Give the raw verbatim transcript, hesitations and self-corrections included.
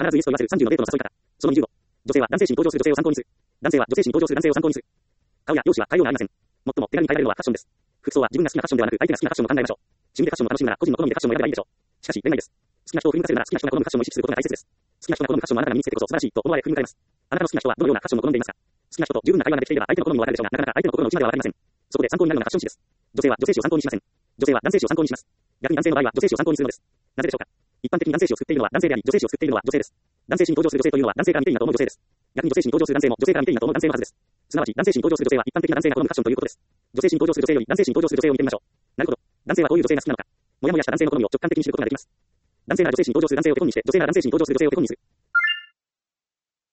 ずイエスと言わせるさんじゅうのデートの誘い方。そのにじゅうご。女性は男性誌に登場する女性を参考にする。男性は女性誌に登場する男性を参考にする。顔や容姿は変えようがありません。最も手軽に変えられるのはファッションです。服装は自分が好きなファッションではなく相手が好きなファッションを考えましょう。趣味でファッションを楽しむなら個人の好みでファッションを選べばいいでしょう。しかし、恋愛です。好きな人を振り向かせるなら好きな人が好むファッションを意識することが大切です。好きな人が好むファッションをあなたが身につけてこそ素晴らしいと思われ振り向かれます。あなたの好きな人はどのようなファッションを好んでいますか？好きな人と十分な会話ができていれば相手の好みもわかるでしょうが、なかなか相手の心の内まではわかりません。そこで参考になるのがファッション誌です。女性は女性誌を参考にしません。女性は男性誌を参考にします。逆に男性の場合は女性誌を参考にするのです。なぜでしょうか？一般的に男性誌を作っているのは男性であり、女性誌を作っているのは女性です。男性誌に登場する女性というのは男性から見ていいなと思う女性です。逆に女性誌に登場する男性も女性から見ていいなと思う男性のはずです。すなわち男性誌に登場する女性は一般的な男性が好むファッションということです。女性誌に登場する女性より男性誌に登場する女性を見てみましょう。なるほど。男性はどういう女性が好きなのか。もやもやした男性の好みを直感的に知ることができます。男性なら女性誌に登場する男性を手本にして、女性なら男性誌に登場する女性を手本にする。